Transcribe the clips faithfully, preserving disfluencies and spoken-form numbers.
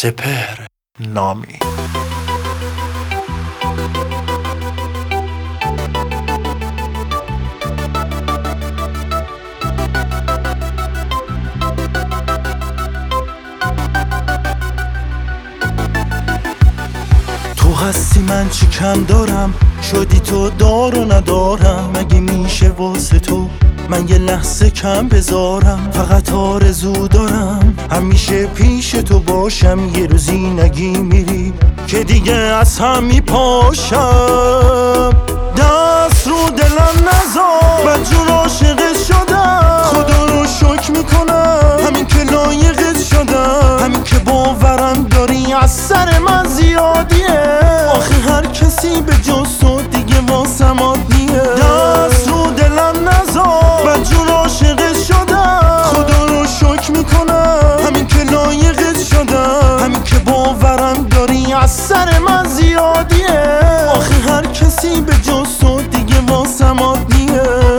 سپهر نامی. تو هستی من چی کم دارم، شدی تو دار و ندارم. مگه میشه واسه تو من یه لحظه کم بذارم؟ فقط آرزو دارم همیشه پیش تو باشم. یه روزی نگی میری که دیگه از هم میپاشم. دست رو دلم نذار، بدجور عاشقت شدم. خدا رو شکر میکنم همین که لایقت شدم. همین که باورم داری از سر من زیادیه. آخه هر کسی به جز تو دیگه واسم عادیه. دست رو دلم نذار، بدجور عاشقت شدم. خدا رو شکر میکنم همین که لایقت شدم. همین که باورم داری از سر من زیادیه. آخه هر کسی به جز تو دیگه واسم عادیه.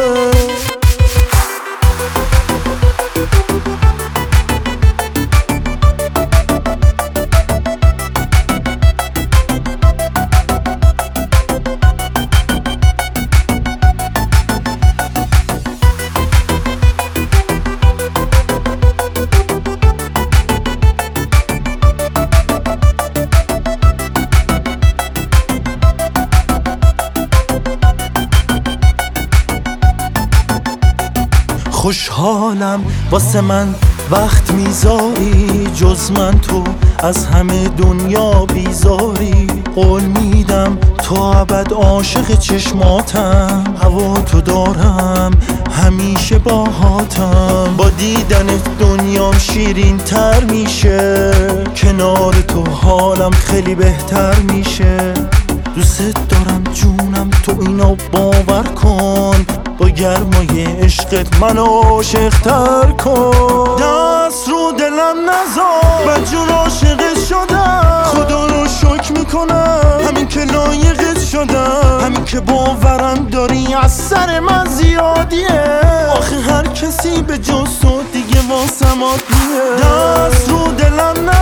خوشحالم واسه من وقت میذاری، جز من تو از همه دنیا بیزاری. قول میدم تو ابد عاشق چشماتم. هوا تو دارم همیشه باهاتم. با دیدنت دنیام شیرین تر میشه. کنار تو حالم خیلی بهتر میشه. دوست دارم جونم تو اینو باور کن. با گرمای عشقت منو عاشق‌تر کن. دست رو دلم نذار، بدجور عاشقت شدم. خدا رو شکر میکنم همین که لایقت شدم. همین که باورم داری از سر من زیادیه. آخه هر کسی به جز تو دیگه واسم عادیه. دست رو دلم نذار،